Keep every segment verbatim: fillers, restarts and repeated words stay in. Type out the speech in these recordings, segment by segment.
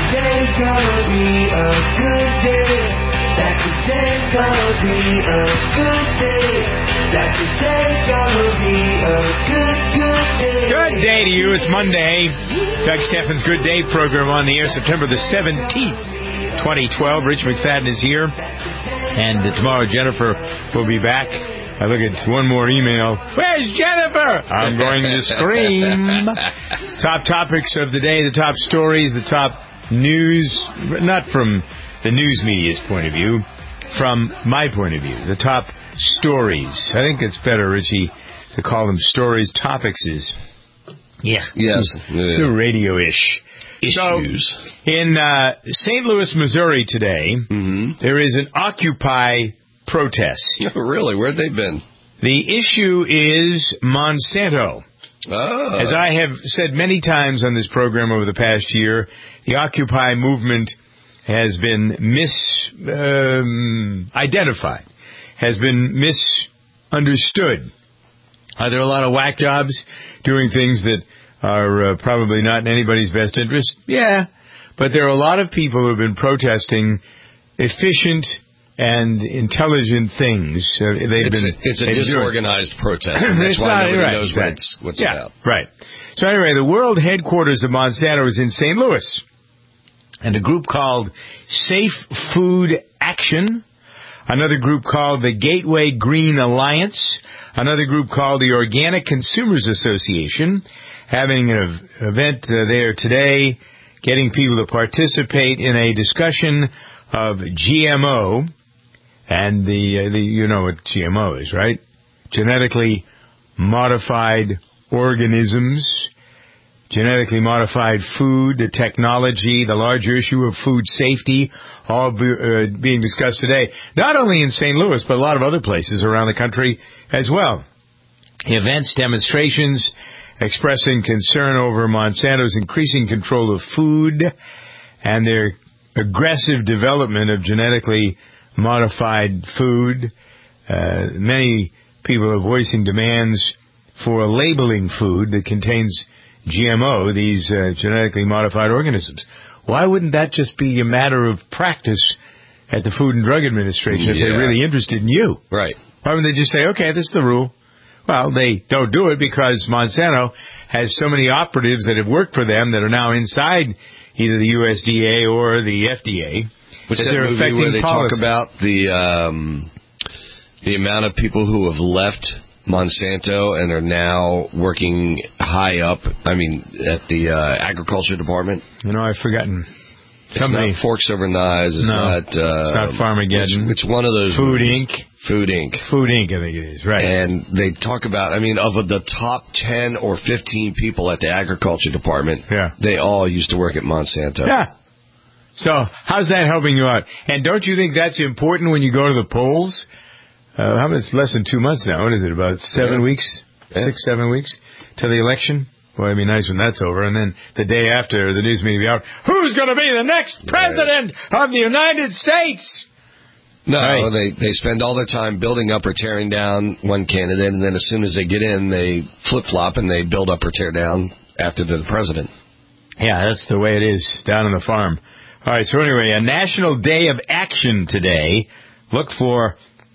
today's gonna be a good day. That today's gonna be a good day. That today's gonna be a good, good day. Good day to you. It's Monday. Doug Steffens' Good Day program on the air, September the seventeenth, twenty twelve. Rich McFadden is here. And uh, tomorrow, Jennifer will be back. I look at one more email. Where's Jennifer? I'm going to scream. Top topics of the day, the top stories, the top news, not from the news media's point of view, from my point of view, the top stories. I think it's better, Richie, to call them stories. Topics is, yeah, yes, yeah. Too radio-ish. Issues. So, in uh, Saint Louis, Missouri today, mm-hmm. there is an Occupy protest. Really? Where'd they been? The issue is Monsanto. Oh. As I have said many times on this program over the past year, the Occupy movement has been mis-identified, um, has been misunderstood. Are there a lot of whack jobs doing things that are uh, probably not in anybody's best interest? Yeah. But there are a lot of people who have been protesting efficient and intelligent things. Uh, they've it's been, a, it's a disorganized doing. protest. And that's it's why not, nobody right, knows exactly. what it's, what's yeah, about. Right. So anyway, the world headquarters of Monsanto is in Saint Louis. And a group called Safe Food Action, another group called the Gateway Green Alliance, another group called the Organic Consumers Association, having an event uh, there today, getting people to participate in a discussion of G M O, and the, uh, the you know what G M O is, right? Genetically modified organisms, genetically modified food, the technology, the larger issue of food safety, all be, uh, being discussed today, not only in Saint Louis, but a lot of other places around the country as well. Events, demonstrations, expressing concern over Monsanto's increasing control of food and their aggressive development of genetically modified food. Uh, many people are voicing demands for labeling food that contains G M O, these uh, genetically modified organisms. Why wouldn't that just be a matter of practice at the Food and Drug Administration yeah. if they're really interested in you? Right. Why wouldn't they just say, okay, this is the rule? Well, they don't do it because Monsanto has so many operatives that have worked for them that are now inside either the U S D A or the F D A. What's that that they're movie affecting where they policy. talk about the um, the amount of people who have left Monsanto and are now working high up, I mean, at the uh, agriculture department? You know, I've forgotten. It's Somebody, not Forks Over Knives. It's no, not... Uh, it's not Farmageddon. It's, it's one of those... Food movies. Incorporated. Food Incorporated. Food Incorporated, I think it is, right. And they talk about, I mean, of the top ten or fifteen people at the agriculture department, yeah. they all used to work at Monsanto. Yeah. So, how's that helping you out? And don't you think that's important when you go to the polls? Uh, how much? It's less than two months now. What is it, about seven yeah. weeks? Yeah. Six, seven weeks to the election? Well, it'd be nice when that's over. And then the day after, the news media will be out, who's going to be the next president right. of the United States? No, right. they they spend all their time building up or tearing down one candidate, and then as soon as they get in, they flip-flop and they build up or tear down after they're the president. Yeah, that's the way it is down on the farm. All right, so anyway, a National Day of Action today. Look for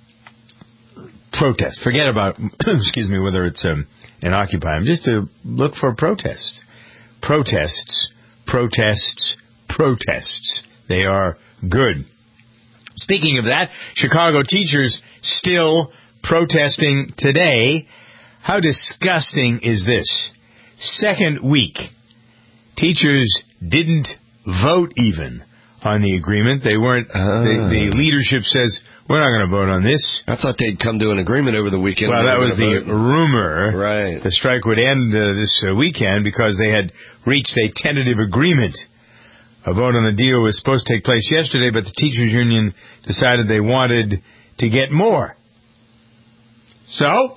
protest. Forget about, excuse me, whether it's um, an Occupy. Just to look for protests. Protests, protests, protests. They are good. Speaking of that, Chicago teachers still protesting today. How disgusting is this? Second week, teachers didn't vote even on the agreement. They weren't. Uh. The, the leadership says, we're not going to vote on this. I thought they'd come to an agreement over the weekend. Well, that was the vote. rumor. Right. The strike would end uh, this uh, weekend because they had reached a tentative agreement. A vote on the deal was supposed to take place yesterday, but the teachers union decided they wanted to get more. So,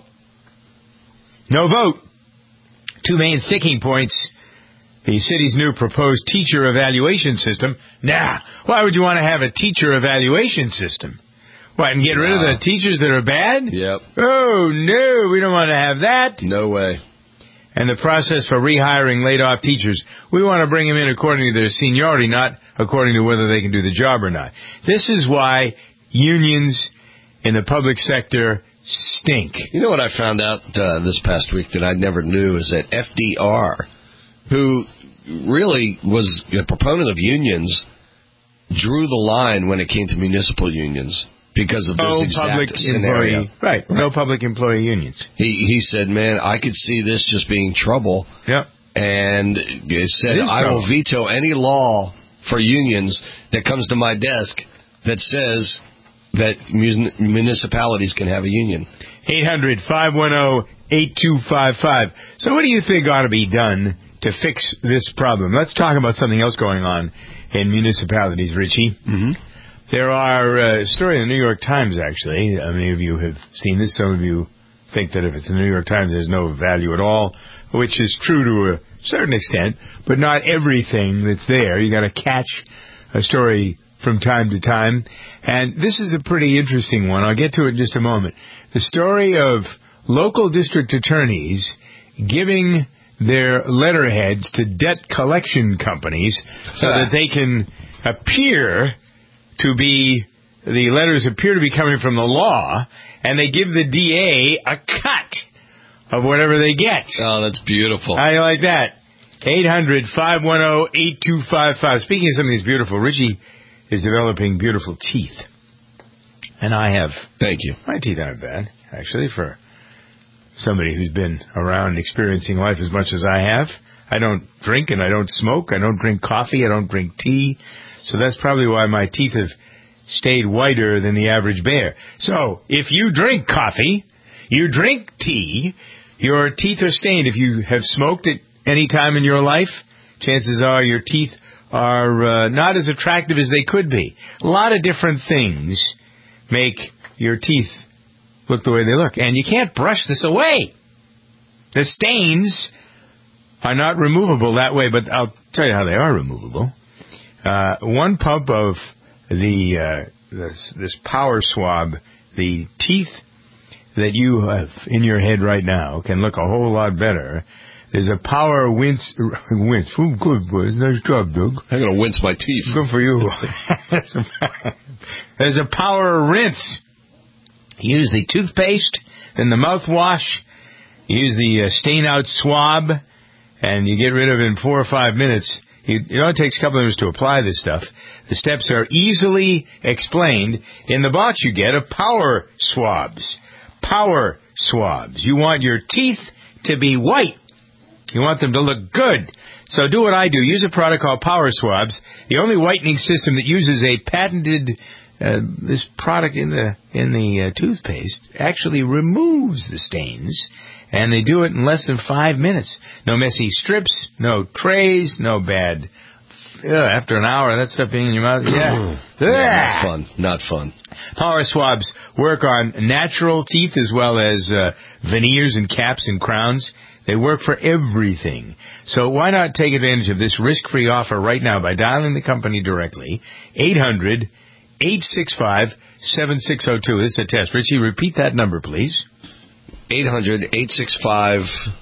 no vote. Two main sticking points. The city's new proposed teacher evaluation system. Nah, why would you want to have a teacher evaluation system? What, and get rid wow. of the teachers that are bad? Yep. Oh, no, we don't want to have that. No way. and the process for rehiring laid-off teachers. We want to bring them in according to their seniority, not according to whether they can do the job or not. This is why unions in the public sector stink. You know what I found out uh, this past week that I never knew is that F D R, who really was a proponent of unions, drew the line when it came to municipal unions because of this no exact public scenario. Employee, right, right, no public employee unions. He he said, man, I could see this just being trouble. Yep. And it said, it I trouble. will veto any law for unions that comes to my desk that says that mun- municipalities can have a union. eight hundred, five one zero, eight two five five. So what do you think ought to be done to fix this problem? Let's talk about something else going on in municipalities, Richie. Mm-hmm. There are a uh, story in the New York Times, actually. Uh, many of you have seen this. Some of you think that if it's in the New York Times, there's no value at all, which is true to a certain extent, but not everything that's there. You got to catch a story from time to time. And this is a pretty interesting one. I'll get to it in just a moment. The story of local district attorneys giving their letterheads to debt collection companies so that they can appear to be, the letters appear to be coming from the law, and they give the D A a cut of whatever they get. Oh, that's beautiful. How do you like that? eight hundred, five one zero, eight two five five. Speaking of something that's beautiful, Richie is developing beautiful teeth. And I have. Thank you. My teeth aren't bad, actually, for somebody who's been around experiencing life as much as I have. I don't drink and I don't smoke. I don't drink coffee. I don't drink tea. So that's probably why my teeth have stayed whiter than the average bear. So if you drink coffee, you drink tea, your teeth are stained. If you have smoked at any time in your life, chances are your teeth are uh, not as attractive as they could be. A lot of different things make your teeth look the way they look. And you can't brush this away. The stains are not removable that way, but I'll tell you how they are removable. Uh, one pump of the uh, this, this power swab, the teeth that you have in your head right now can look a whole lot better. There's a power wince. wince. Oh, good, boys. Nice job, Doug. I'm going to wince my teeth. Good for you. There's a power rinse. You use the toothpaste, then the mouthwash. You use the uh, stain-out swab, and you get rid of it in four or five minutes. You, you know, it takes a couple of minutes to apply this stuff. The steps are easily explained in the box you get of power swabs. Power swabs. You want your teeth to be white. You want them to look good. So do what I do. Use a product called Power Swabs, the only whitening system that uses a patented, uh, this product in the in the uh, toothpaste actually removes the stains, and they do it in less than five minutes. No messy strips, no trays, no bad. Ugh, after an hour, that stuff being in your mouth, yeah. yeah not fun. Not fun. Power Swabs work on natural teeth as well as uh, veneers and caps and crowns. They work for everything. So why not take advantage of this risk-free offer right now by dialing the company directly? eight hundred, eight six five, seven six zero two. This is a test. Richie, repeat that number, please. eight hundred, eight six five,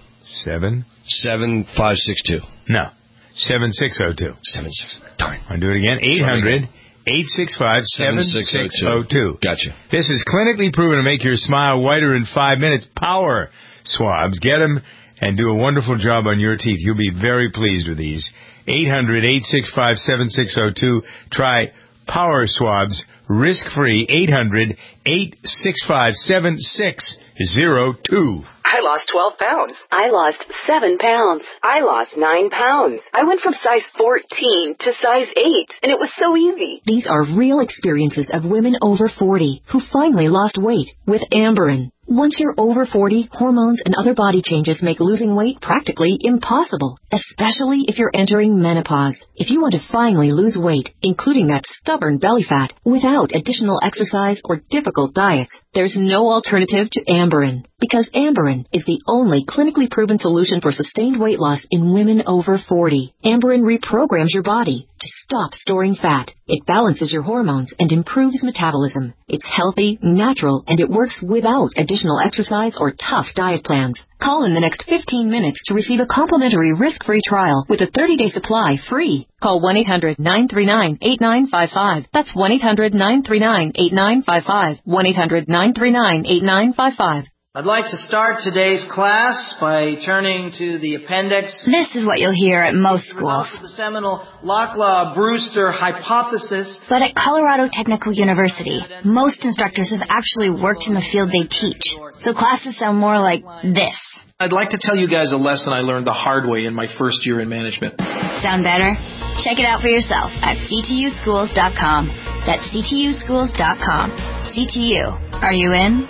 seven seven five six two. No, seven six zero two. seven six. Darn. I'll do it again. eight hundred, eight six five, seven six zero two. Gotcha. This is clinically proven to make your smile whiter in five minutes. Power Swabs. Get them and do a wonderful job on your teeth. You'll be very pleased with these. eight hundred, eight six five, seven six zero two. Try Power Swabs risk-free. eight hundred, eight six five, seven six zero two. I lost twelve pounds. I lost seven pounds. I lost nine pounds. I went from size fourteen to size eight, and it was so easy. These are real experiences of women over forty who finally lost weight with Amberen. Once you're over forty, hormones and other body changes make losing weight practically impossible, especially if you're entering menopause. If you want to finally lose weight, including that stubborn belly fat, without additional exercise or difficult diets, there's no alternative to Amberen. Because Amberen is the only clinically proven solution for sustained weight loss in women over forty. Amberen reprograms your body to stops storing fat. It balances your hormones and improves metabolism. It's healthy, natural, and it works without additional exercise or tough diet plans. Call in the next fifteen minutes to receive a complimentary risk-free trial with a thirty-day supply free. Call one eight hundred nine three nine eight nine five five. That's one eight hundred nine three nine eight nine five five. one eight hundred nine three nine eight nine five five. I'd like to start today's class by turning to the appendix. This is what you'll hear at most schools. The seminal Locklaw-Brewster hypothesis. But at Colorado Technical University, most instructors have actually worked in the field they teach. So classes sound more like this. I'd like to tell you guys a lesson I learned the hard way in my first year in management. Sound better? Check it out for yourself at c t u schools dot com. That's c t u schools dot com. C T U. Are you in?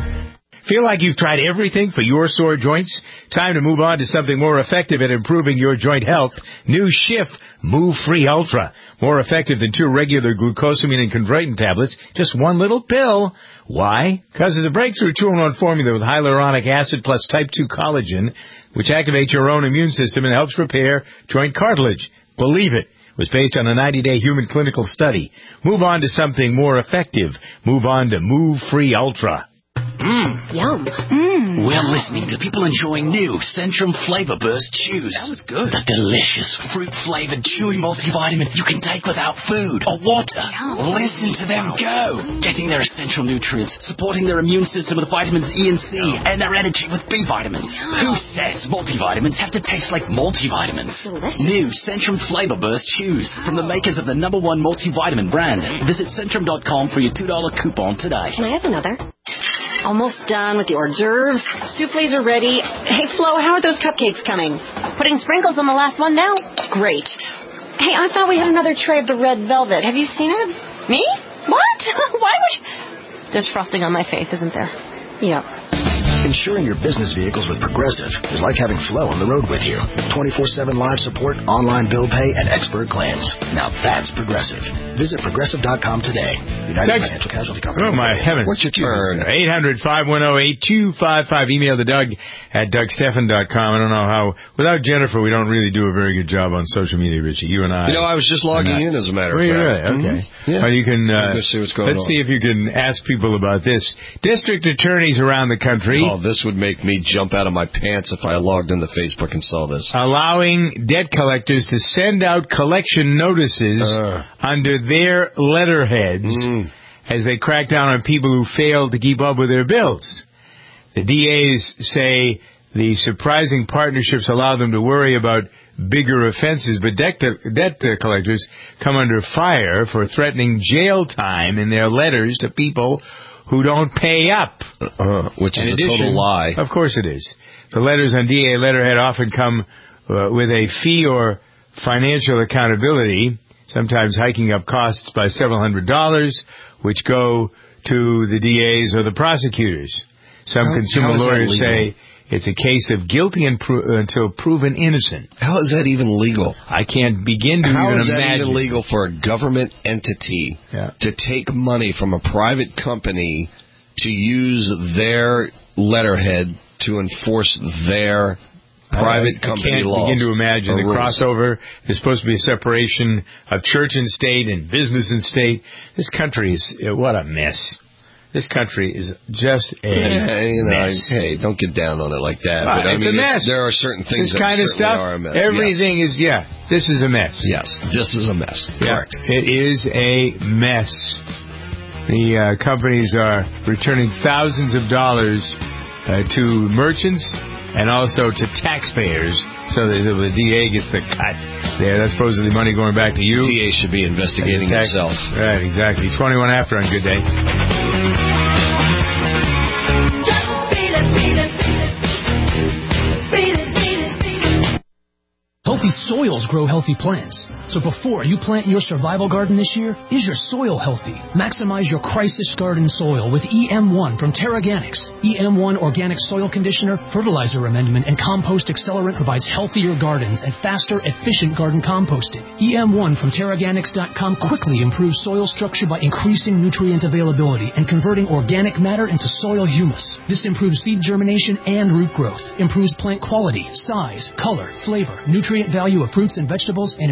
Feel like you've tried everything for your sore joints? Time to move on to something more effective at improving your joint health. New Schiff Move Free Ultra. More effective than two regular glucosamine and chondroitin tablets. Just one little pill. Why? Because of the breakthrough two in one formula with hyaluronic acid plus type two collagen, which activates your own immune system and helps repair joint cartilage. Believe it. It was based on a ninety-day human clinical study. Move on to something more effective. Move on to Move Free Ultra. Mmm. Yum. Mmm. We're listening to people enjoying new Centrum Flavor Burst Chews. That was good. The delicious fruit-flavored chewy multivitamin you can take without food or water. Yum. Listen to them go. Getting their essential nutrients, supporting their immune system with vitamins E and C, and their energy with B vitamins. Yum. Who says multivitamins have to taste like multivitamins? Delicious. New Centrum Flavor Burst Chews from the makers of the number one multivitamin brand. Visit Centrum dot com for your two dollar coupon today. Can I have another? Almost done with the hors d'oeuvres. Souffles are ready. Hey, Flo, how are those cupcakes coming? Putting sprinkles on the last one now. Great. Hey, I thought we had another tray of the red velvet. Have you seen it? Me? What? Why would you... There's frosting on my face, isn't there? Yeah. Insuring your business vehicles with Progressive is like having Flo on the road with you. twenty-four seven live support, online bill pay, and expert claims. Now that's Progressive. Visit Progressive dot com today. United Thanks. Financial Casualty Company. Oh, my heavens. What's your turn? eight hundred five one zero eight two five five. Email to Doug at Doug Stephan dot com. I don't know how. Without Jennifer, we don't really do a very good job on social media, Richie. You and I. You know, I was just logging in, as a matter of Were you fact. really? Okay. Mm-hmm. Yeah. Well, you can, uh, Let's see what's going let's on. see if you can ask people about this. District attorneys around the country. Oh, this would make me jump out of my pants if I logged into Facebook and saw this. Allowing debt collectors to send out collection notices Uh. under their letterheads Mm. as they crack down on people who fail to keep up with their bills. The D As say the surprising partnerships allow them to worry about bigger offenses, but debt, debt collectors come under fire for threatening jail time in their letters to people who don't pay up. Uh, which is In a addition, total lie. Of course it is. The letters on D A letterhead often come uh, with a fee or financial accountability, sometimes hiking up costs by several hundred dollars, which go to the D As or the prosecutors. Some How- consumer how is that lawyers legal? say it's a case of guilty and pro- until proven innocent. How is that even legal? I can't begin to How even is that imagine. even legal for a government entity Yeah. to take money from a private company to use their letterhead to enforce their private I company can't laws? begin to imagine or the rules? crossover. There's supposed to be a separation of church and state and business and state. This country is, uh, what a mess. This country is just a Yeah, you know, mess. hey, don't get down on it like that. Uh, but I it's mean, a mess. there are certain things This that kind of certainly stuff, are a mess. everything is, yeah, this is a mess. Yes. yes, this is a mess. Yeah, Correct. it is a mess. The uh, companies are returning thousands of dollars uh, to merchants and also to taxpayers, so that the D A gets the cut there. That's supposedly money going back to you. D A should be investigating Tax- itself. Right, exactly. twenty-one after on Good Day. Healthy soils grow healthy plants. So before you plant your survival garden this year, is your soil healthy? Maximize your crisis garden soil with E M one from Terraganics. E M one Organic Soil Conditioner, Fertilizer Amendment, and Compost Accelerant provides healthier gardens and faster, efficient garden composting. E M one from Terraganics dot com quickly improves soil structure by increasing nutrient availability and converting organic matter into soil humus. This improves seed germination and root growth, improves plant quality, size, color, flavor, nutrient value of fruits and vegetables, and improves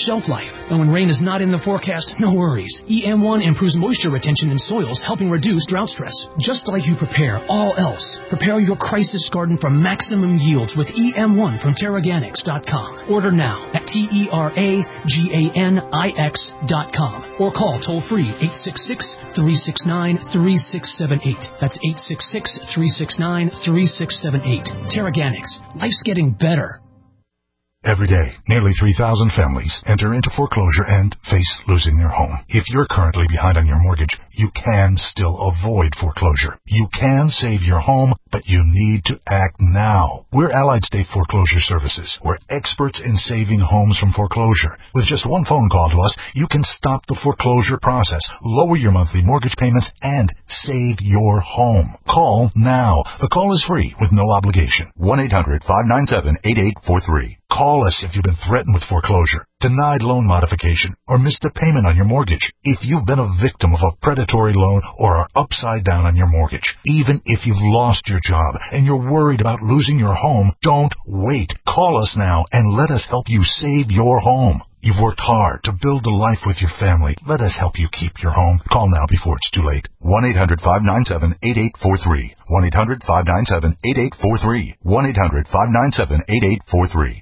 shelf life. And when rain is not in the forecast, no worries. E M one improves moisture retention in soils, helping reduce drought stress. Just like you prepare all else, prepare your crisis garden for maximum yields with E M one from Terraganics dot com. Order now at T E R A G A N I X dot com or call toll-free eight six six, three six nine, three six seven eight. That's eight six six, three six nine, three six seven eight. Terraganics. Life's getting better. Every day, nearly three thousand families enter into foreclosure and face losing their home. If you're currently behind on your mortgage, you can still avoid foreclosure. You can save your home, but you need to act now. We're Allied State Foreclosure Services. We're experts in saving homes from foreclosure. With just one phone call to us, you can stop the foreclosure process, lower your monthly mortgage payments, and save your home. Call now. The call is free with no obligation. one eight hundred, five nine seven, eight eight four three. Call us if you've been threatened with foreclosure, denied loan modification, or missed a payment on your mortgage. If you've been a victim of a predatory loan or are upside down on your mortgage, even if you've lost your job and you're worried about losing your home, don't wait. Call us now and let us help you save your home. You've worked hard to build a life with your family. Let us help you keep your home. Call now before it's too late. one eight hundred, five nine seven, eight eight four three. one eight hundred, five nine seven, eight eight four three. one eight hundred, five nine seven, eight eight four three.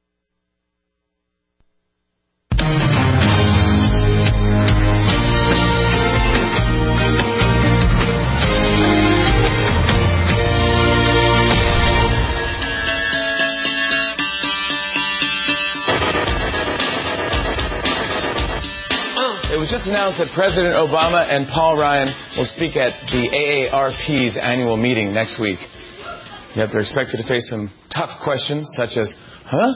It was just announced that President Obama and Paul Ryan will speak at the A A R P's annual meeting next week. Yet they're expected to face some tough questions such as, huh?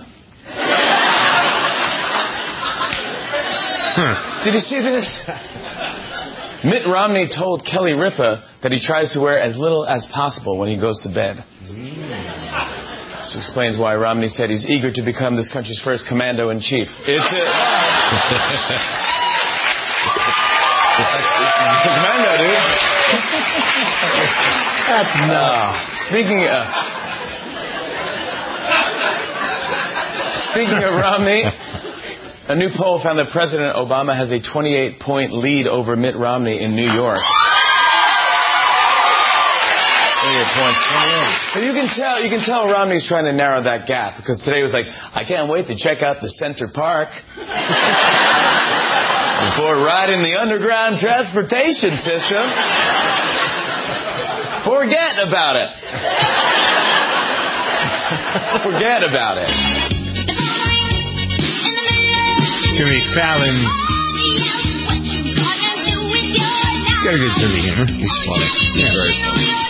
huh. Did you see this? Mitt Romney told Kelly Ripa that he tries to wear as little as possible when he goes to bed. Which explains why Romney said he's eager to become this country's first commando-in-chief. It's a... Commando, dude. That's no. Speaking of Speaking of Romney, a new poll found that President Obama has a twenty-eight point lead over Mitt Romney in New York. twenty-eight points. So you can tell, you can tell Romney's trying to narrow that gap because today he was like, I can't wait to check out the Center Park. Before riding the underground transportation system. Forget about it. Forget about it. Jimmy Fallon. He's got a good sense of humor. He's funny. He's yeah. very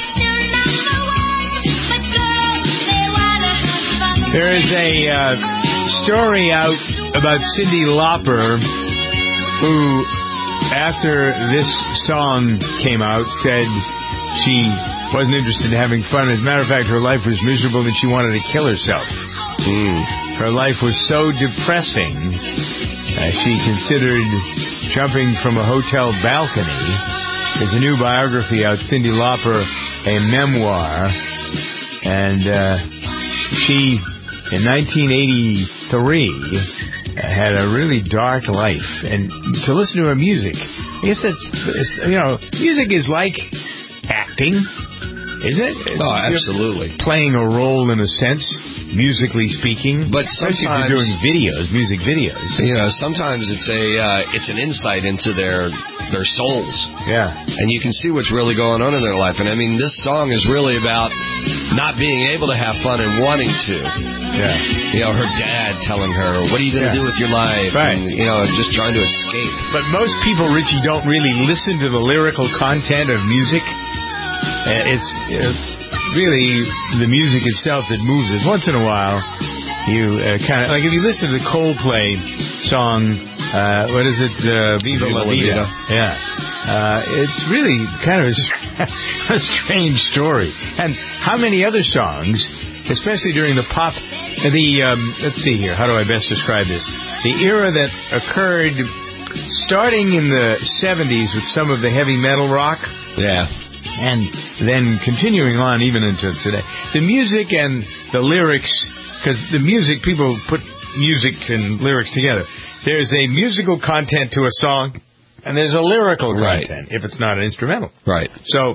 funny. There is a uh, story out about Cyndi Lauper, who, after this song came out, said she wasn't interested in having fun. As a matter of fact, her life was miserable and she wanted to kill herself. Mm. Her life was so depressing, uh, she considered jumping from a hotel balcony. There's a new biography out, Cyndi Lauper, a memoir. And uh, she, in nineteen eighty-three... had a really dark life, and to listen to her music, I guess that's, you know, music is like acting, isn't it? It's, oh, absolutely. Playing a role in a sense, musically speaking. But especially sometimes if you're doing videos, music videos. You know, sometimes it's a uh, it's an insight into their their souls. Yeah. And you can see what's really going on in their life. And I mean, this song is really about not being able to have fun and wanting to. Yeah. You know, her dad telling her, what are you going to yeah. do with your life? Right. And, you know, just trying to escape. But most people, Richie, don't really listen to the lyrical content of music. Uh, it's uh, really the music itself that moves us. Once in a while, you uh, kind of, like if you listen to the Coldplay song, uh, what is it, uh, Viva, Viva La Vida. Vida. Yeah. Uh, it's really kind of a, a strange story. And how many other songs, especially during the pop, the, um, let's see here, how do I best describe this? The era that occurred starting in the seventies with some of the heavy metal rock. Yeah. And then continuing on even into today. The music and the lyrics, because the music, people put music and lyrics together. There's a musical content to a song, and there's a lyrical Right. content if it's not an instrumental. Right. So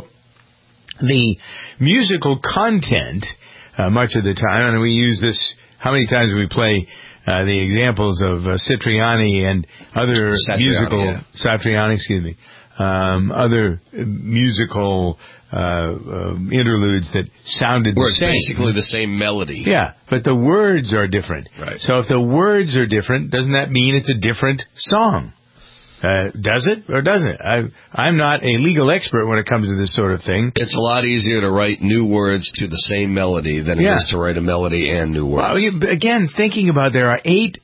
the musical content, uh, much of the time, and we use this, how many times do we play uh, the examples of uh, Citriani and other Satriani, musical, yeah. Satriani, excuse me, um, other musical uh, uh, interludes that sounded Where the it's same. basically the same melody. Yeah, but the words are different. Right. So if the words are different, doesn't that mean it's a different song? Uh, does it or doesn't it? I, I'm not a legal expert when it comes to this sort of thing. It's a lot easier to write new words to the same melody than it Yeah. is to write a melody and new words. Well, you- again, thinking about there are eight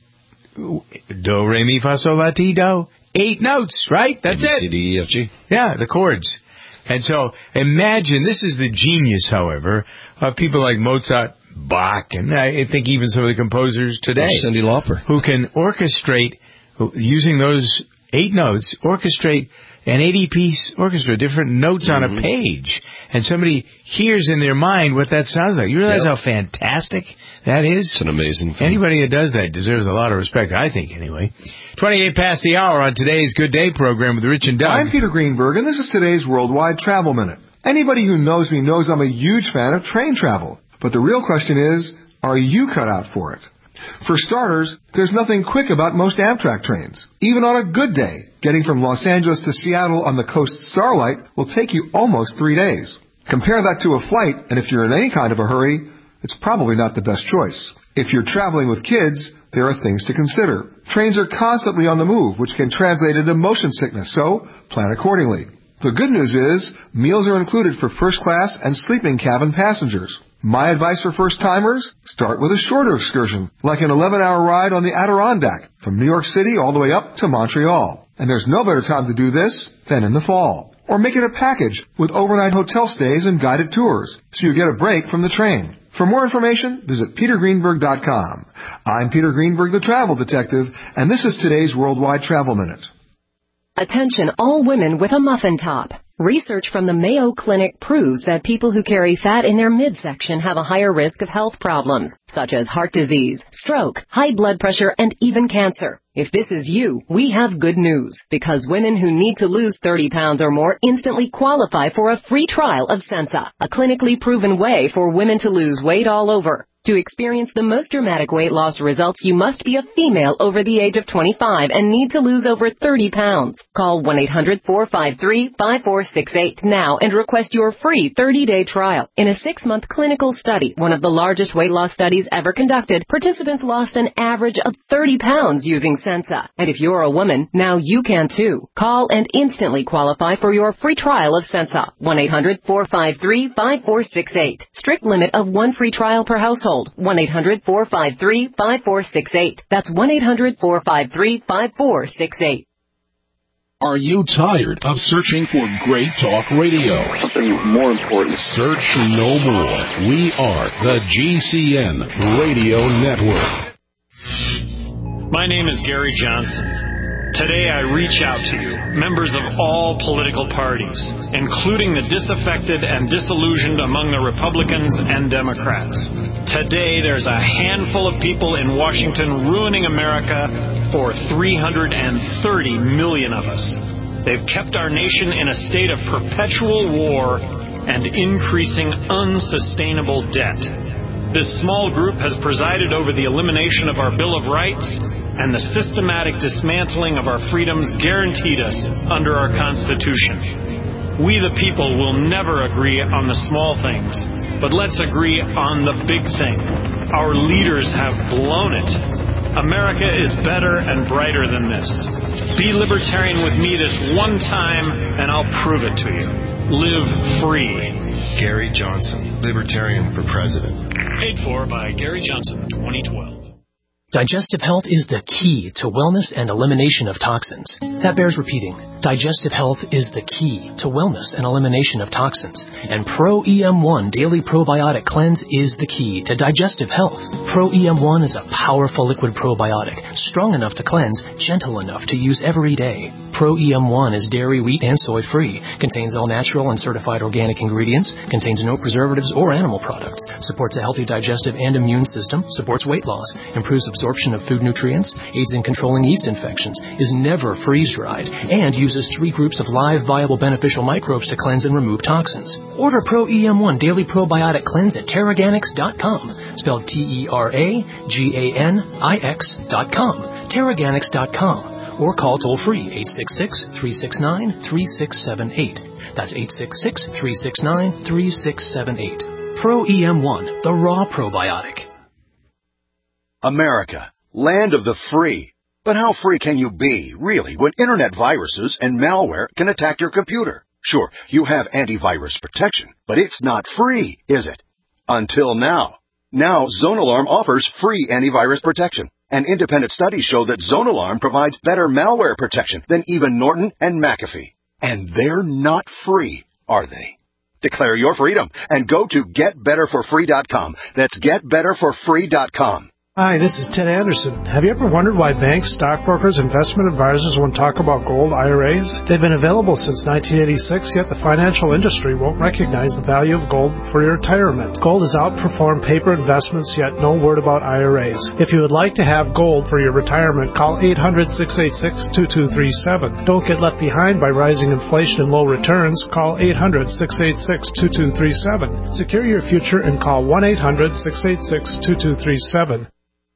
do, re, mi, fa, sol, la, ti, do. Eight notes, right? That's A, B, it. C, D, E, F, G. Yeah, the chords. And so imagine, this is the genius, however, of people like Mozart, Bach, and I think even some of the composers today. Cyndi Lauper. Who can orchestrate, using those eight notes, orchestrate an eighty-piece orchestra, different notes Mm-hmm. on a page. And somebody hears in their mind what that sounds like. You realize Yep. how fantastic that is? It's an amazing thing. Anybody who does that deserves a lot of respect, I think, anyway. twenty-eight past the hour on today's Good Day program with Rich and Doug. I'm Peter Greenberg, and this is today's Worldwide Travel Minute. Anybody who knows me knows I'm a huge fan of train travel. But the real question is, are you cut out for it? For starters, there's nothing quick about most Amtrak trains. Even on a good day, getting from Los Angeles to Seattle on the Coast Starlight will take you almost three days. Compare that to a flight, and if you're in any kind of a hurry, it's probably not the best choice. If you're traveling with kids, there are things to consider. Trains are constantly on the move, which can translate into motion sickness, so plan accordingly. The good news is, meals are included for first class and sleeping cabin passengers. My advice for first-timers, start with a shorter excursion, like an eleven-hour ride on the Adirondack, from New York City all the way up to Montreal. And there's no better time to do this than in the fall. Or make it a package with overnight hotel stays and guided tours, so you get a break from the train. For more information, visit peter greenberg dot com. I'm Peter Greenberg, the Travel Detective, and this is today's Worldwide Travel Minute. Attention all women with a muffin top. Research from the Mayo Clinic proves that people who carry fat in their midsection have a higher risk of health problems, such as heart disease, stroke, high blood pressure, and even cancer. If this is you, we have good news, because women who need to lose thirty pounds or more instantly qualify for a free trial of Sensa, a clinically proven way for women to lose weight all over. To experience the most dramatic weight loss results, you must be a female over the age of twenty-five and need to lose over thirty pounds. Call one eight hundred four five three five four six eight now and request your free thirty-day trial. In a six-month clinical study, one of the largest weight loss studies ever conducted, participants lost an average of thirty pounds using Sensa. And if you're a woman, now you can too. Call and instantly qualify for your free trial of Sensa. one eight hundred four five three five four six eight. Strict limit of one free trial per household. one eight hundred four five three five four six eight. That's one eight hundred four five three five four six eight. Are you tired of searching for great talk radio? Something more important. Search no more. We are the G C N Radio Network. My name is Gary Johnson. Today I reach out to you, members of all political parties, including the disaffected and disillusioned among the Republicans and Democrats. Today there's a handful of people in Washington ruining America for three hundred thirty million of us. They've kept our nation in a state of perpetual war and increasing unsustainable debt. This small group has presided over the elimination of our Bill of Rights and the systematic dismantling of our freedoms guaranteed us under our Constitution. We the people will never agree on the small things, but let's agree on the big thing. Our leaders have blown it. America is better and brighter than this. Be libertarian with me this one time, and I'll prove it to you. Live free. Gary Johnson, Libertarian for President. Paid for by Gary Johnson, twenty twelve. Digestive health is the key to wellness and elimination of toxins. That bears repeating. Digestive health is the key to wellness and elimination of toxins. And Pro E M one Daily Probiotic Cleanse is the key to digestive health. Pro E M one is a powerful liquid probiotic, strong enough to cleanse, gentle enough to use every day. Pro E M one is dairy, wheat, and soy free, contains all natural and certified organic ingredients, contains no preservatives or animal products, supports a healthy digestive and immune system, supports weight loss, improves absorption, absorption of food nutrients, aids in controlling yeast infections, is never freeze-dried, and uses three groups of live, viable, beneficial microbes to cleanse and remove toxins. Order Pro E M one Daily Probiotic Cleanse at Terraganix dot com, spelled T E R A G A N I X dot com, Terraganix dot com. Or call toll-free eight six six, three six nine, three six seven eight. That's eight six six, three six nine, three six seven eight. Pro E M one, the raw probiotic. America, land of the free. But how free can you be, really, when internet viruses and malware can attack your computer? Sure, you have antivirus protection, but it's not free, is it? Until now. Now, ZoneAlarm offers free antivirus protection. And independent studies show that ZoneAlarm provides better malware protection than even Norton and McAfee. And they're not free, are they? Declare your freedom and go to get better for free dot com. That's get better for free dot com. Hi, this is Ted Anderson. Have you ever wondered why banks, stockbrokers, investment advisors won't talk about gold I R As? They've been available since nineteen eighty-six, yet the financial industry won't recognize the value of gold for your retirement. Gold has outperformed paper investments, yet no word about I R As. If you would like to have gold for your retirement, call eight hundred, six eight six, two two three seven. Don't get left behind by rising inflation and low returns. Call eight hundred, six eight six, two two three seven. Secure your future and call one eight hundred, six eight six, two two three seven.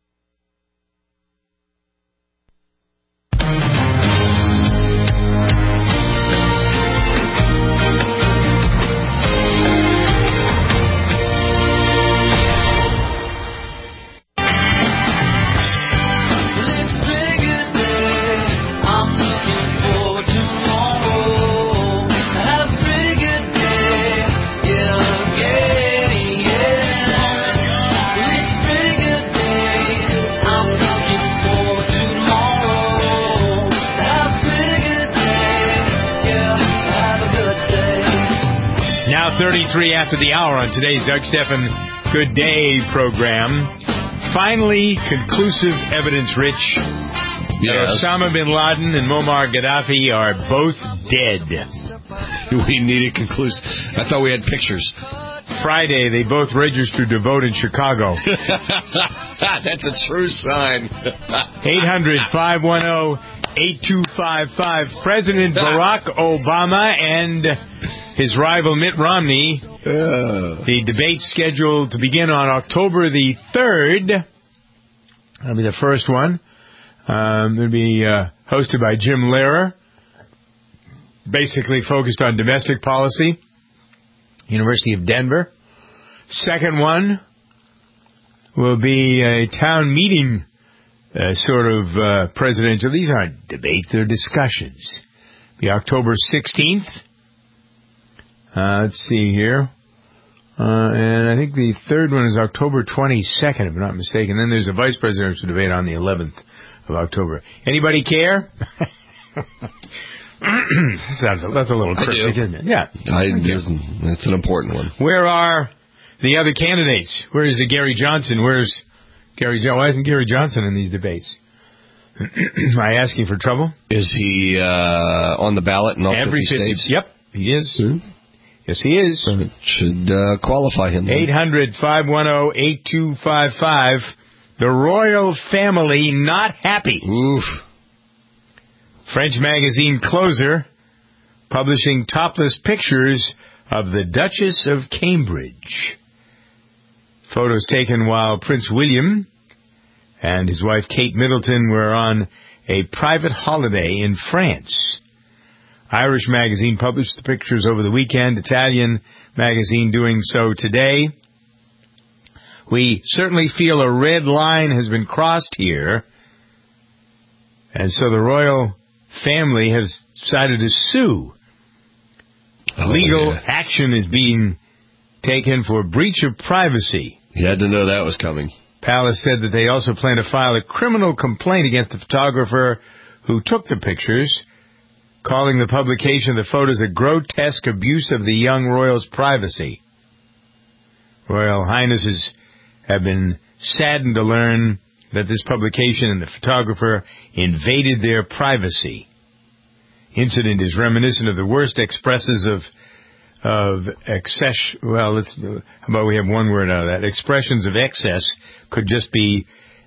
thirty-three after the hour on today's Doug Stephan Good Day program. Finally, conclusive evidence, Rich, that Yes. Osama bin Laden and Muammar Gaddafi are both dead. We needed conclusive. I thought we had pictures. Friday, they both registered to vote in Chicago. That's a true sign. eight hundred, five one zero, eight two five five. President Barack Obama and his rival Mitt Romney. Uh. The debate scheduled to begin on October the third. That'll be the first one. Um, it'll be uh, hosted by Jim Lehrer. Basically focused on domestic policy. University of Denver. Second one will be a town meeting uh, sort of uh, presidential. These aren't debates, they're discussions. It'll be October sixteenth. Uh, let's see here. Uh, and I think the third one is October twenty-second, if I'm not mistaken. Then there's a vice presidential debate on the eleventh of October. Anybody care? Sounds a, that's a little cryptic, isn't it? Yeah. I, that's an important one. Where are the other candidates? Where is the Gary Johnson? Where's Gary Johnson? Why isn't Gary Johnson in these debates? Am I asking for trouble? Is he uh, on the ballot in all Every fifty states? Yep, he is. Mm-hmm. Yes, he is. So it should uh, qualify him. eight hundred, five one zero, eight two five five. The royal family not happy. Oof. French magazine Closer publishing topless pictures of the Duchess of Cambridge. Photos taken while Prince William and his wife Kate Middleton were on a private holiday in France. Irish magazine published the pictures over the weekend. Italian magazine doing so today. We certainly feel a red line has been crossed here. And so the royal family has decided to sue. Oh, Legal yeah. action is being taken for breach of privacy. You had to know that was coming. Palace said that they also plan to file a criminal complaint against the photographer who took the pictures, calling the publication of the photos a grotesque abuse of the young royal's privacy. Royal Highnesses have been saddened to learn that this publication and the photographer invaded their privacy. Incident is reminiscent of the worst expresses of of excess. Well, let's how about we have one word out of that. Expressions of excess could just be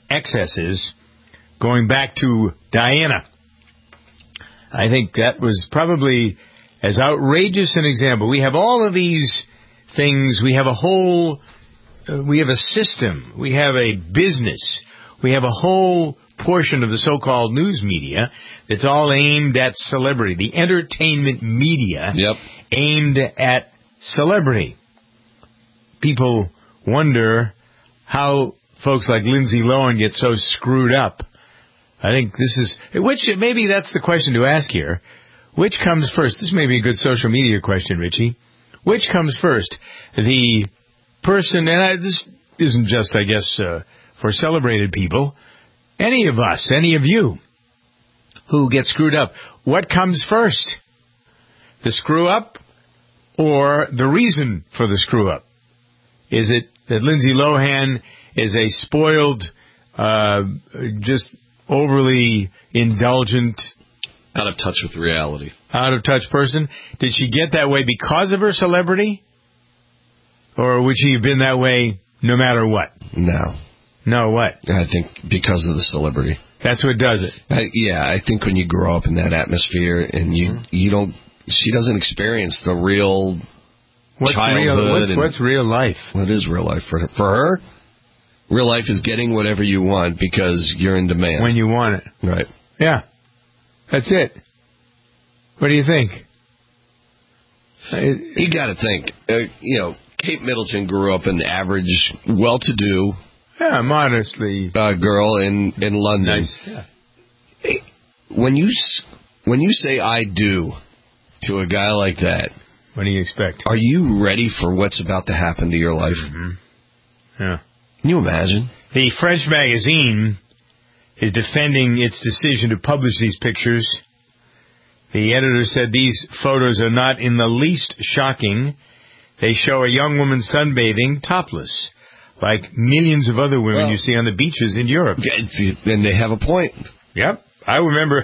excesses going back to Diana. I think that was probably as outrageous an example. We have all of these things. We have a whole, uh, we have a system. We have a business. We have a whole portion of the so-called news media that's all aimed at celebrity. The entertainment media yep. aimed at celebrity. People wonder how folks like Lindsay Lohan get so screwed up. I think this is, which maybe that's the question to ask here. Which comes first? This may be a good social media question, Richie. Which comes first? The person, and I, this isn't just, I guess, uh, for celebrated people. Any of us, any of you who get screwed up. What comes first? The screw up or the reason for the screw up? Is it that Lindsay Lohan is a spoiled, uh, just overly indulgent, out of touch with reality, out of touch person? Did she get that way because of her celebrity? Or would she have been that way no matter what? No. No, what? I think because of the celebrity. That's what does it. I, yeah, I think when you grow up in that atmosphere and you mm-hmm. you don't, she doesn't experience the real what's childhood. Real, what's, and what's real life? What is real life for her? For her, real life is getting whatever you want because you're in demand. When you want it. Right. Yeah. That's it. What do you think? You got to think. Uh, you know, Kate Middleton grew up an average, well-to-do, yeah, modestly uh, girl in in London. Nice. Yeah. When you when you say "I do" to a guy like that, what do you expect? Are you ready for what's about to happen to your life? Mm-hmm. Yeah. Can you imagine? The French magazine is defending its decision to publish these pictures. The editor said these photos are not in the least shocking. They show a young woman sunbathing topless, like millions of other women well, you see on the beaches in Europe. And they have a point. Yep. I remember.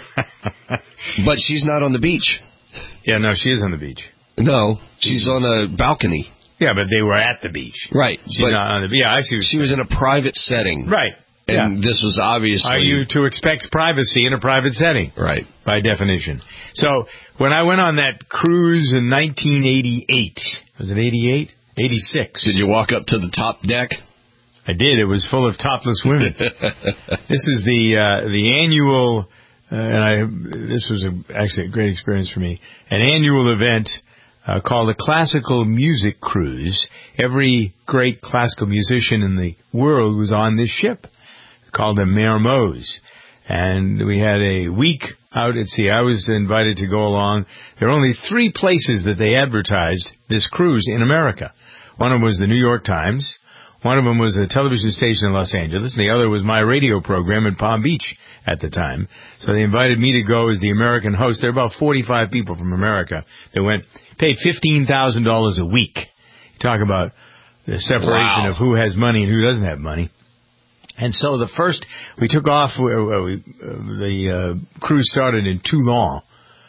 But she's not on the beach. Yeah, no, she is on the beach. No, she's on a balcony. Yeah, but they were at the beach. Right. She's not on the beach. Yeah, I see. She was in a private setting. Right. And yeah. this was obviously... Are you to expect privacy in a private setting? Right. By definition. So, when I went on that cruise in nineteen eighty-eight, was it eighty-eight? eighty-six. Did you walk up to the top deck? I did. It was full of topless women. This is the uh, the annual, uh, and I this was a, actually a great experience for me, an annual event uh, called the Classical Music Cruise. Every great classical musician in the world was on this ship, called the Mermoz. And we had a week out at sea. I was invited to go along. There are only three places that they advertised this cruise in America. One of them was the New York Times. One of them was a television station in Los Angeles. And the other was my radio program in Palm Beach at the time. So they invited me to go as the American host. There were about forty-five people from America that went, paid fifteen thousand dollars a week. Talk about the separation wow. of who has money and who doesn't have money. And so the first, we took off, uh, we, uh, the uh, cruise started in Toulon,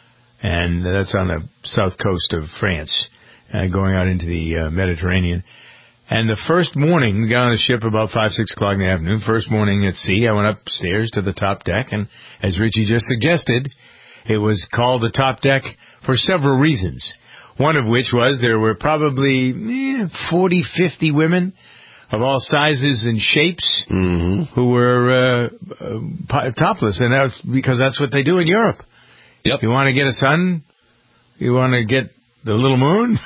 and that's on the south coast of France, uh, going out into the uh, Mediterranean. And the first morning, we got on the ship about five, six o'clock in the afternoon. First morning at sea, I went upstairs to the top deck, and as Richie just suggested, it was called the top deck for several reasons. One of which was there were probably eh, forty, fifty women of all sizes and shapes mm-hmm. who were uh, uh, topless, and that's because that's what they do in Europe. Yep. You want to get a sun? You want to get the little moon?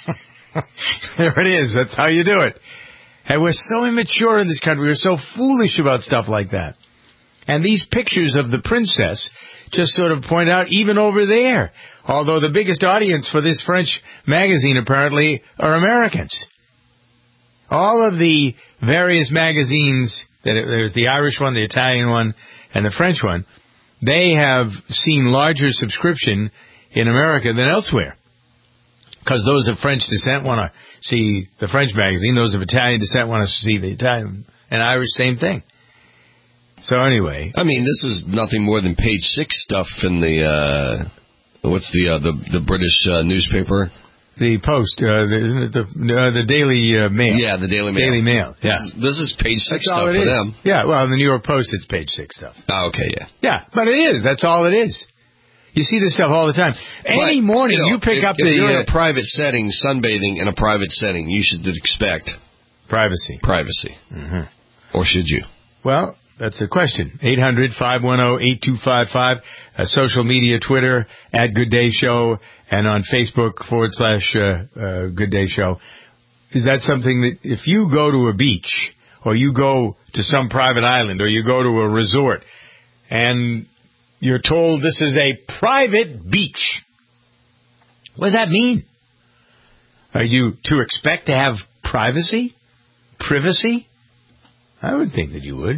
There it is. That's how you do it. And we're so immature in this country. We're so foolish about stuff like that. And these pictures of the princess just sort of point out even over there, although the biggest audience for this French magazine apparently are Americans. All of the various magazines, there's the Irish one, the Italian one, and the French one, they have seen larger subscription in America than elsewhere. Because those of French descent want to see the French magazine, those of Italian descent want to see the Italian, and Irish, same thing. So anyway. I mean, this is nothing more than page six stuff in the, uh, what's the, uh, the, the British uh, newspaper? The Post, uh, the, isn't it the uh, the Daily uh, Mail? Yeah, the Daily Mail. Daily Mail. Yeah, this is, this is page six That's stuff all it for is. them. Yeah, well, in the New York Post, it's page six stuff. Oh, okay, yeah. Yeah, but it is. That's all it is. You see this stuff all the time. Any But morning, still, you pick if, up if the you're uh, in a private setting, sunbathing in a private setting, you should expect privacy. Privacy, mm-hmm. or should you? Well, that's a question. eight hundred, five one zero, eight two five five. Uh, social media, Twitter, at Good Day Show, and on Facebook, forward slash uh, uh, Good Day Show. Is that something that if you go to a beach, or you go to some private island, or you go to a resort, and you're told this is a private beach, what does that mean? Are you to expect to have privacy? Privacy? I would think that you would.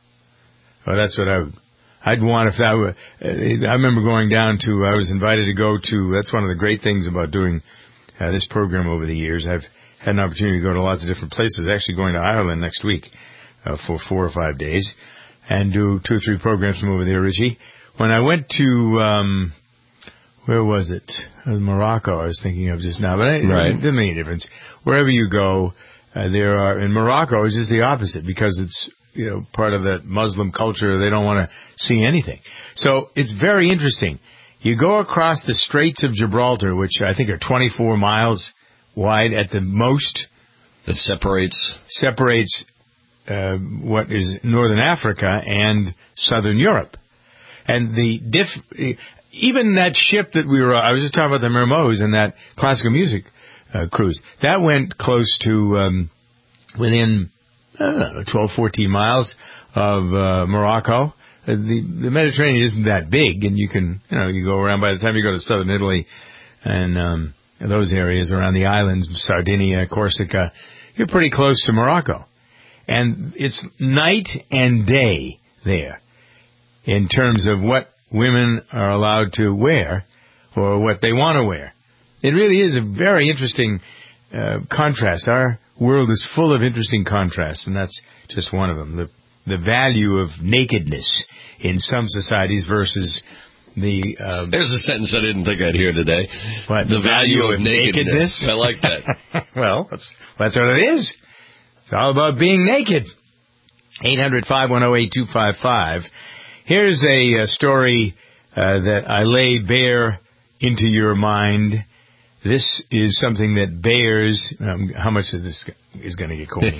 Oh, that's what I would. I'd want if that were. I remember going down to. I was invited to go to. That's one of the great things about doing uh, this program over the years. I've had an opportunity to go to lots of different places. Actually, going to Ireland next week uh, for four or five days and do two or three programs from over there, Richie. When I went to um, where was it? Uh, Morocco. I was thinking of just now, but I, right. it didn't make any difference. Wherever you go, uh, there are in Morocco. It's just the opposite because it's. You know, part of that Muslim culture, they don't want to see anything. So it's very interesting. You go across the Straits of Gibraltar, which I think are twenty-four miles wide at the most. That separates separates uh, what is Northern Africa and Southern Europe. And the diff, even that ship that we were, I was just talking about the Mermoz and that classical music uh, cruise, that went close to um, within. Uh, twelve, fourteen miles of uh, Morocco. Uh, the the Mediterranean isn't that big, and you can, you know, you go around. By the time you go to southern Italy and um, those areas around the islands, Sardinia, Corsica, you're pretty close to Morocco. And it's night and day there in terms of what women are allowed to wear or what they want to wear. It really is a very interesting uh, contrast. Our world is full of interesting contrasts, and that's just one of them. The the value of nakedness in some societies versus the... Um, There's a sentence I didn't think I'd hear today. What, the, the value, value of, of nakedness. nakedness? I like that. Well, that's, that's what it is. It's all about being naked. eight hundred, five one zero, eight two five five. Here's a, a story uh, that I lay bare into your mind. This is something that bears, um, how much of this is going to get cold?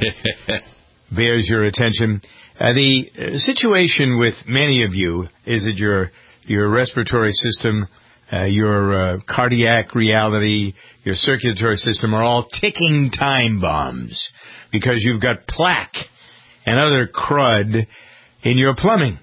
Bears your attention. Uh, the uh, situation with many of you is that your your respiratory system, uh, your uh, cardiac reality, your circulatory system are all ticking time bombs because you've got plaque and other crud in your plumbing.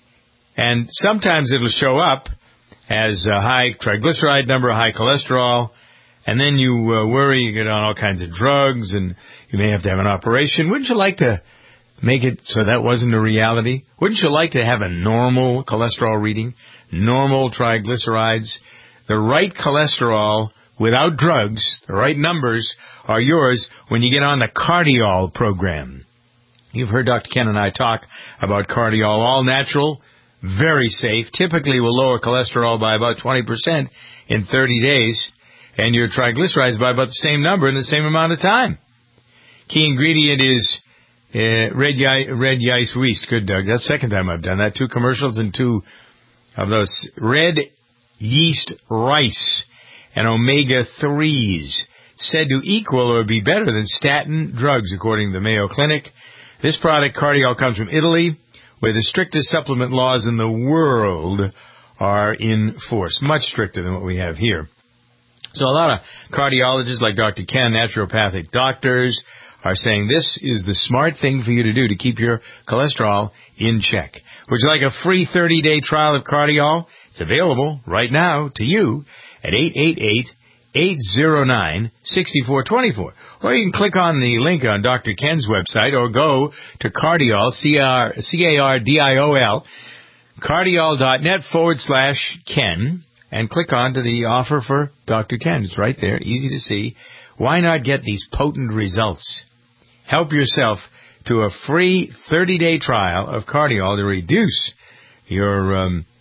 And sometimes it'll show up as a high triglyceride number, high cholesterol, and then you uh, worry, you get on all kinds of drugs, and you may have to have an operation. Wouldn't you like to make it so that wasn't a reality? Wouldn't you like to have a normal cholesterol reading, normal triglycerides? The right cholesterol without drugs, the right numbers are yours when you get on the Cardiol program. You've heard Doctor Ken and I talk about Cardiol, all natural, very safe, typically will lower cholesterol by about twenty percent in thirty days. And your triglycerides by about the same number in the same amount of time. Key ingredient is uh, red, yi- red yeast wheat. Good, Doug. That's the second time I've done that. Two commercials and two of those. Red yeast rice and omega threes said to equal or be better than statin drugs, according to the Mayo Clinic. This product, Cardiol, comes from Italy, where the strictest supplement laws in the world are in force. Much stricter than what we have here. So a lot of cardiologists like Doctor Ken, naturopathic doctors, are saying this is the smart thing for you to do to keep your cholesterol in check. Would you like a free thirty-day trial of Cardiol? It's available right now to you at eight eight eight, eight zero nine, six four two four. Or you can click on the link on Doctor Ken's website or go to Cardiol, C A R D I O L, cardiol.net forward slash Ken. And click on to the offer for Doctor Ken. It's right there, easy to see. Why not get these potent results? Help yourself to a free thirty-day trial of Cardiol to reduce your um,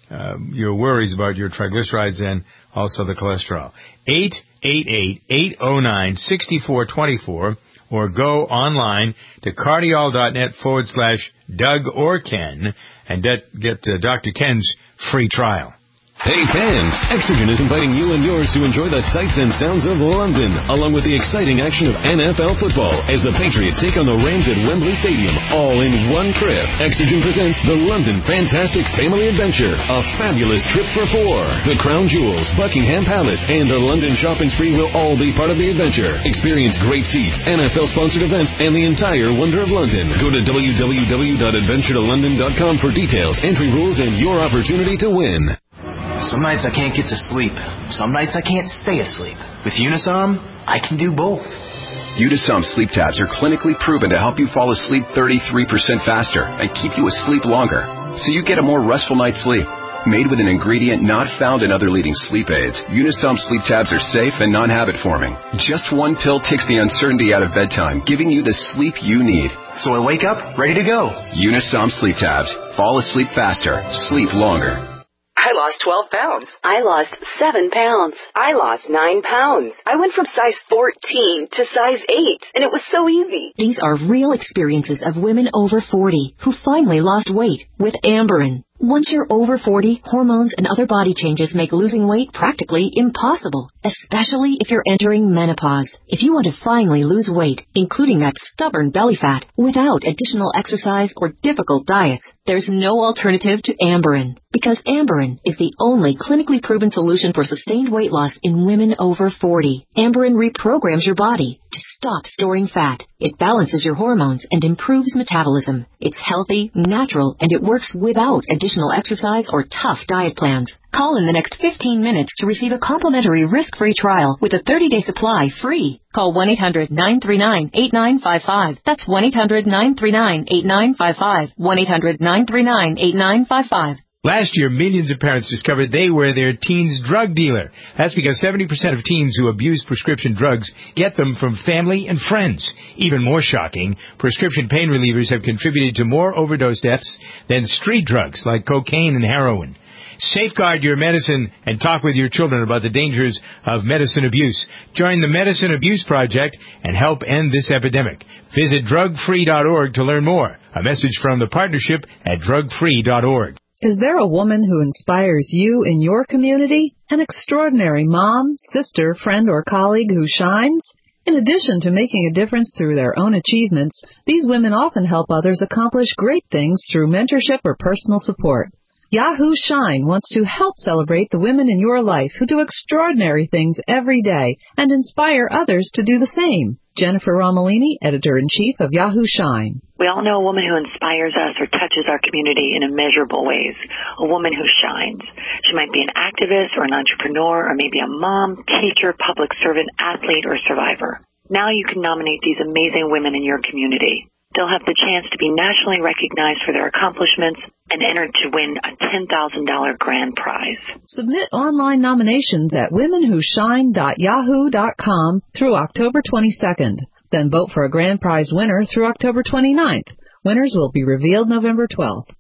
uh, your worries about your triglycerides and also the cholesterol. eight eight eight, eight oh nine, six four two four or go online to cardiol.net forward slash Doug or Ken and get, get uh, Doctor Ken's free trial. Hey fans, Exogen is inviting you and yours to enjoy the sights and sounds of London, along with the exciting action of N F L football as the Patriots take on the Rams at Wembley Stadium, all in one trip. Exogen presents the London Fantastic Family Adventure, a fabulous trip for four. The Crown Jewels, Buckingham Palace, and a London shopping spree will all be part of the adventure. Experience great seats, N F L-sponsored events, and the entire wonder of London. Go to w w w dot adventure to london dot com for details, entry rules, and your opportunity to win. Some nights I can't get to sleep. Some nights I can't stay asleep. With Unisom, I can do both. Unisom sleep tabs are clinically proven to help you fall asleep thirty-three percent faster and keep you asleep longer, so you get a more restful night's sleep. Made with an ingredient not found in other leading sleep aids, Unisom sleep tabs are safe and non-habit forming. Just one pill takes the uncertainty out of bedtime, giving you the sleep you need. So I wake up ready to go. Unisom sleep tabs. Fall asleep faster. Sleep longer. I lost twelve pounds. I lost seven pounds. I lost nine pounds. I went from size fourteen to size eight, and it was so easy. These are real experiences of women over forty who finally lost weight with Amberen. Once you're over forty, hormones and other body changes make losing weight practically impossible, especially if you're entering menopause. If you want to finally lose weight, including that stubborn belly fat, without additional exercise or difficult diets, there's no alternative to Amberen. Because Amberen is the only clinically proven solution for sustained weight loss in women over forty. Amberen reprograms your body to stop storing fat. It balances your hormones and improves metabolism. It's healthy, natural, and it works without additional exercise or tough diet plans. Call in the next fifteen minutes to receive a complimentary risk-free trial with a thirty-day supply free. Call one eight hundred nine three nine eight nine five five. That's one eight hundred nine three nine eight nine five five. one eight hundred nine three nine eight nine five five. Last year, millions of parents discovered they were their teen's drug dealer. That's because seventy percent of teens who abuse prescription drugs get them from family and friends. Even more shocking, prescription pain relievers have contributed to more overdose deaths than street drugs like cocaine and heroin. Safeguard your medicine and talk with your children about the dangers of medicine abuse. Join the Medicine Abuse Project and help end this epidemic. Visit drug free dot org to learn more. A message from the partnership at drug free dot org. Is there a woman who inspires you in your community? An extraordinary mom, sister, friend, or colleague who shines? In addition to making a difference through their own achievements, these women often help others accomplish great things through mentorship or personal support. Yahoo Shine wants to help celebrate the women in your life who do extraordinary things every day and inspire others to do the same. Jennifer Romolini, Editor-in-Chief of Yahoo Shine. We all know a woman who inspires us or touches our community in immeasurable ways, a woman who shines. She might be an activist or an entrepreneur or maybe a mom, teacher, public servant, athlete, or survivor. Now you can nominate these amazing women in your community. They'll have the chance to be nationally recognized for their accomplishments and enter to win a ten thousand dollars grand prize. Submit online nominations at women who shine dot yahoo dot com through October twenty-second. Then vote for a grand prize winner through October twenty-ninth. Winners will be revealed November twelfth.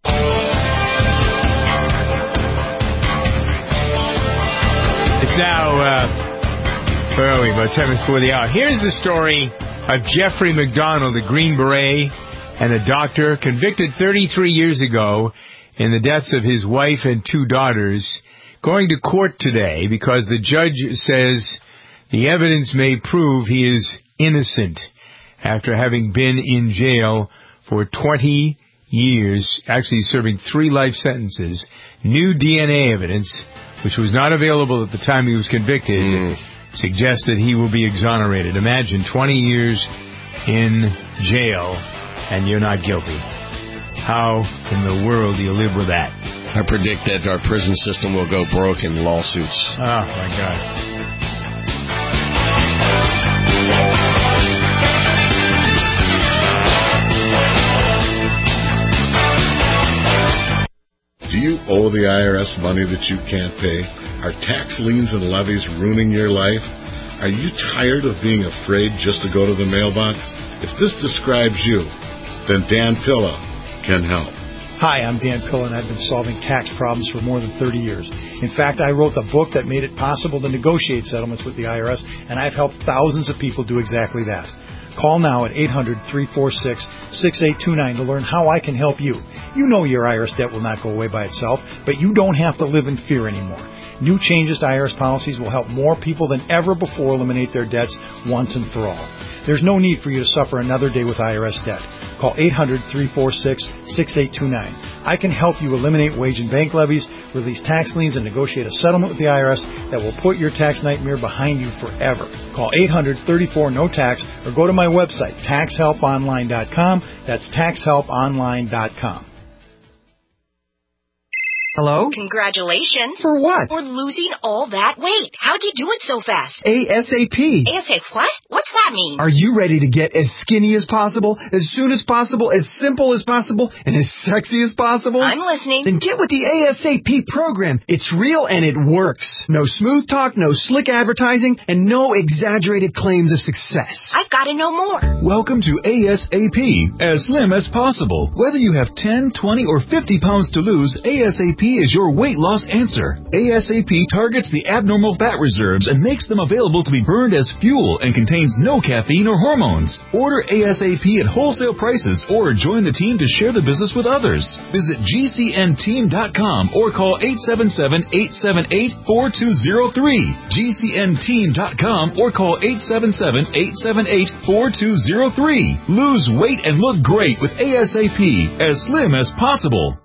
It's now, uh, where are we? About ten minutes before the hour. Here's the story of Jeffrey McDonald, the Green Beret and a doctor, convicted thirty-three years ago in the deaths of his wife and two daughters, going to court today because the judge says the evidence may prove he is innocent after having been in jail for twenty years, actually serving three life sentences. New D N A evidence, which was not available at the time he was convicted, mm. suggests that he will be exonerated. Imagine twenty years in jail and you're not guilty. How in the world do you live with that? I predict that our prison system will go broke in lawsuits. Oh, my God. Do you owe the I R S money that you can't pay? Are tax liens and levies ruining your life? Are you tired of being afraid just to go to the mailbox? If this describes you, then Dan Pilla can help. Hi, I'm Dan Pillen. I've been solving tax problems for more than thirty years. In fact, I wrote the book that made it possible to negotiate settlements with the I R S, and I've helped thousands of people do exactly that. Call now at eight hundred, three four six, six eight two nine to learn how I can help you. You know your I R S debt will not go away by itself, but you don't have to live in fear anymore. New changes to I R S policies will help more people than ever before eliminate their debts once and for all. There's no need for you to suffer another day with I R S debt. Call eight hundred, three four six, six eight two nine. I can help you eliminate wage and bank levies, release tax liens, and negotiate a settlement with the I R S that will put your tax nightmare behind you forever. Call eight hundred, thirty-four, no tax or go to my website, tax help online dot com. That's tax help online dot com. Hello? Congratulations. For what? For losing all that weight. How'd you do it so fast? ASAP. ASAP what? What's that mean? Are you ready to get as skinny as possible, as soon as possible, as simple as possible, and as sexy as possible? I'm listening. Then get with the ASAP program. It's real and it works. No smooth talk, no slick advertising, and no exaggerated claims of success. I've got to know more. Welcome to ASAP, as slim as possible. Whether you have ten, twenty, or fifty pounds to lose, ASAP is your weight loss answer. ASAP targets the abnormal fat reserves and makes them available to be burned as fuel and contains no caffeine or hormones. Order ASAP at wholesale prices or join the team to share the business with others. Visit G C N team dot com or call eight seven seven, eight seven eight, four two zero three. G C N team dot com or call eight seven seven, eight seven eight, four two zero three. Lose weight and look great with ASAP, as slim as possible.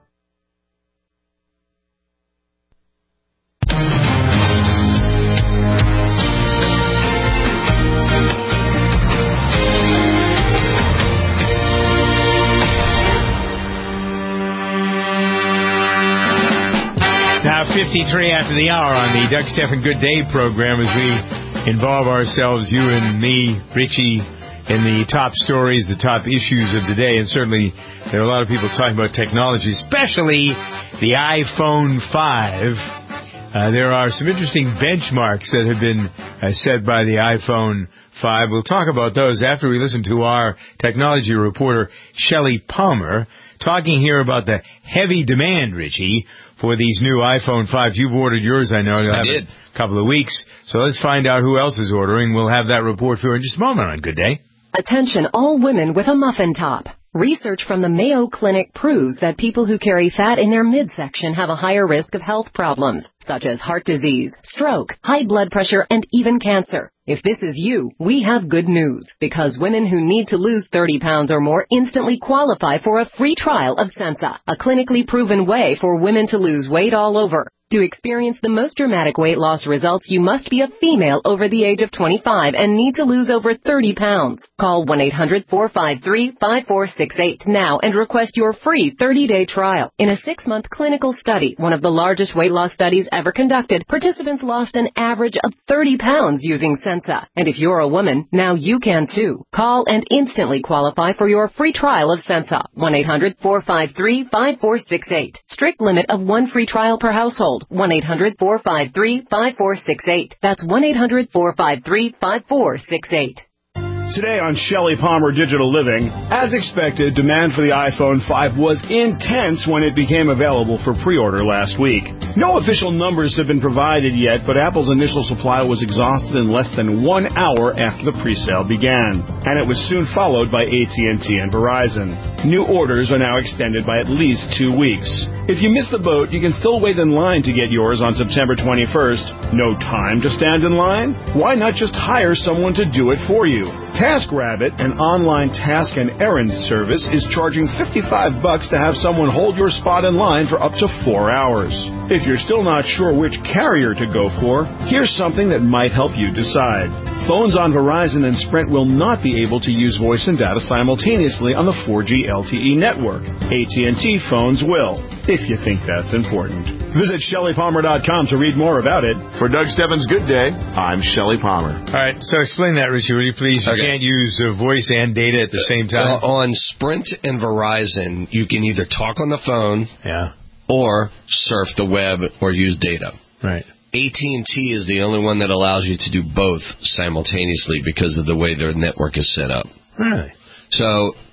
Now, fifty-three after the hour on the Doug Stephan Good Day program as we involve ourselves, you and me, Richie, in the top stories, the top issues of the day. And certainly there are a lot of people talking about technology, especially the iPhone five. Uh, there are some interesting benchmarks that have been uh, set by the iPhone five. We'll talk about those after we listen to our technology reporter, Shelley Palmer, talking here about the heavy demand, Richie, for these new iPhone fives. You've ordered yours, I know. You'll I have did. a couple of weeks. So let's find out who else is ordering. We'll have that report for you in just a moment on Good Day. Attention all women with a muffin top. Research from the Mayo Clinic proves that people who carry fat in their midsection have a higher risk of health problems, such as heart disease, stroke, high blood pressure, and even cancer. If this is you, we have good news, because women who need to lose thirty pounds or more instantly qualify for a free trial of Sensa, a clinically proven way for women to lose weight all over. To experience the most dramatic weight loss results, you must be a female over the age of twenty-five and need to lose over thirty pounds. Call one eight hundred, four five three, five four six eight now and request your free thirty-day trial. In a six-month clinical study, one of the largest weight loss studies ever conducted, participants lost an average of thirty pounds using Sensa. And if you're a woman, now you can too. Call and instantly qualify for your free trial of Sensa. one eight hundred, four five three, five four six eight. Strict limit of one free trial per household. one eight hundred, four five three, five four six eight. That's one eight hundred, four five three, five four six eight. Today on Shelley Palmer Digital Living, as expected, demand for the iPhone five was intense when it became available for pre-order last week. No official numbers have been provided yet, but Apple's initial supply was exhausted in less than one hour after the pre-sale began, and it was soon followed by A T and T and Verizon. New orders are now extended by at least two weeks. If you missed the boat, you can still wait in line to get yours on September twenty-first. No time to stand in line? Why not just hire someone to do it for you? TaskRabbit, an online task and errand service, is charging fifty-five bucks to have someone hold your spot in line for up to four hours. If you're still not sure which carrier to go for, here's something that might help you decide. Phones on Verizon and Sprint will not be able to use voice and data simultaneously on the four G L T E network. A T and T phones will, if you think that's important. Visit Shelley Palmer dot com to read more about it. For Doug Stephan's Good Day, I'm Shelley Palmer. All right, so explain that, Richie, will you please? You Okay. can't use uh, voice and data at the same time. Uh, on Sprint and Verizon, you can either talk on the phone yeah. or surf the web or use data. Right. A T and T is the only one that allows you to do both simultaneously because of the way their network is set up. Really? So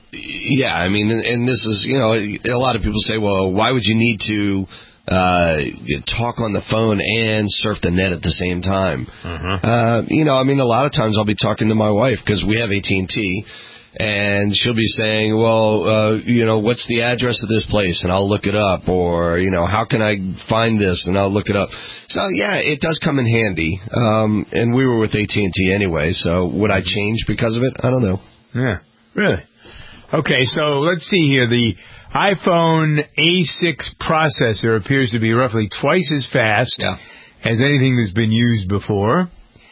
Yeah, I mean, and, and this is, you know, a lot of people say, well, why would you need to uh, talk on the phone and surf the net at the same time? Uh-huh. Uh, you know, I mean, a lot of times I'll be talking to my wife because we have A T and T. And she'll be saying, well, uh, you know, what's the address of this place? And I'll look it up. Or, you know, how can I find this? And I'll look it up. So, yeah, it does come in handy. Um, and we were with A T and T anyway, so would I change because of it? I don't know. Yeah, really? Okay, so let's see here. The iPhone A six processor appears to be roughly twice as fast yeah. as anything that's been used before.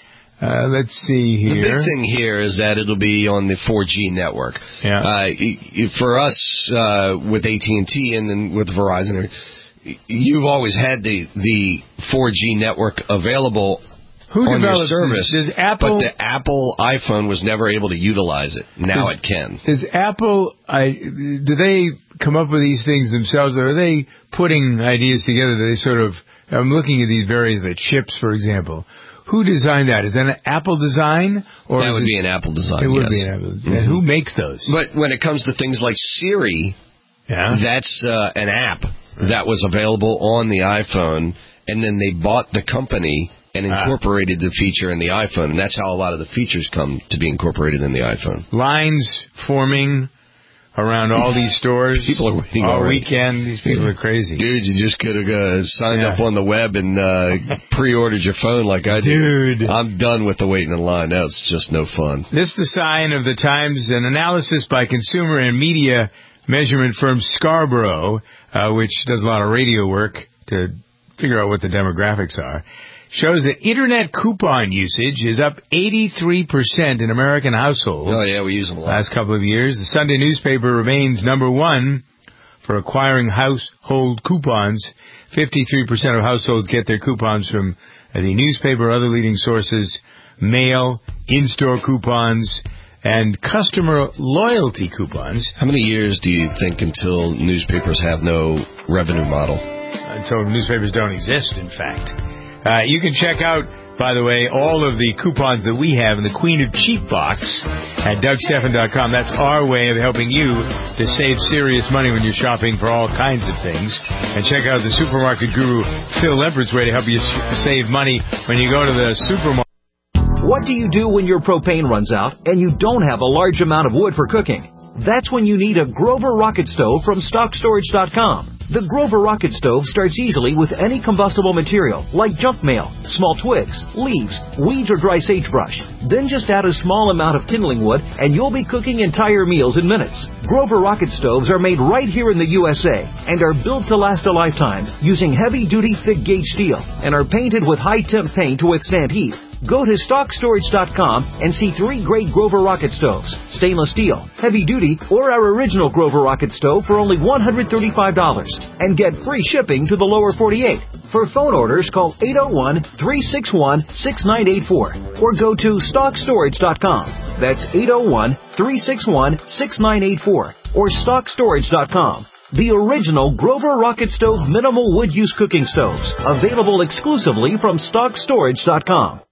Uh, let's see here. The big thing here is that it'll be on the four G network. Yeah. Uh, for us, uh, with A T and T and then with Verizon, you've always had the the four G network available Who on your develops service. This? Does Apple? But the Apple iPhone was never able to utilize it. Now does, it can. Does Apple? I do they come up with these things themselves, or are they putting ideas together? That they sort of. I'm looking at these various the chips, for example. Who designed that? Is that an Apple design? Or that would it, be an Apple design, It would yes. be an Apple design. Mm-hmm. And who makes those? But when it comes to things like Siri, yeah. that's uh, an app that was available on the iPhone, and then they bought the company and incorporated ah. the feature in the iPhone, and that's how a lot of the features come to be incorporated in the iPhone. Lines forming around all these stores. People are waiting all already. weekend. These people are crazy. Dude, you just could have uh, signed yeah. up on the web and uh, pre-ordered your phone like I did. Dude. I'm done with the waiting in line. That's just no fun. This is the sign of the times. An analysis by consumer and media measurement firm Scarborough, uh, which does a lot of radio work to figure out what the demographics are, shows that Internet coupon usage is up eighty-three percent in American households. Oh, yeah, we use them a lot. Last couple of years. The Sunday newspaper remains number one for acquiring household coupons. fifty-three percent of households get their coupons from the newspaper, other leading sources, mail, in-store coupons, and customer loyalty coupons. How many years do you think until newspapers have no revenue model? Until newspapers don't exist, in fact. Uh, you can check out, by the way, all of the coupons that we have in the Queen of Cheap box at Doug Stephan dot com. That's our way of helping you to save serious money when you're shopping for all kinds of things. And check out the supermarket guru, Phil Lempert's way to help you save money when you go to the supermarket. What do you do when your propane runs out and you don't have a large amount of wood for cooking? That's when you need a Grover Rocket Stove from Stock Storage dot com. The Grover Rocket Stove starts easily with any combustible material, like junk mail, small twigs, leaves, weeds, or dry sagebrush. Then just add a small amount of kindling wood, and you'll be cooking entire meals in minutes. Grover Rocket Stoves are made right here in the U S A and are built to last a lifetime using heavy-duty thick-gauge steel and are painted with high-temp paint to withstand heat. Go to Stock Storage dot com and see three great Grover Rocket Stoves, stainless steel, heavy-duty, or our original Grover Rocket Stove for only one hundred thirty-five dollars. And get free shipping to the lower forty-eight. For phone orders, call eight oh one, three six one, six nine eight four or go to Stock Storage dot com. That's eight oh one, three six one, six nine eight four or Stock Storage dot com. The original Grover Rocket Stove minimal wood use cooking stoves, available exclusively from Stock Storage dot com.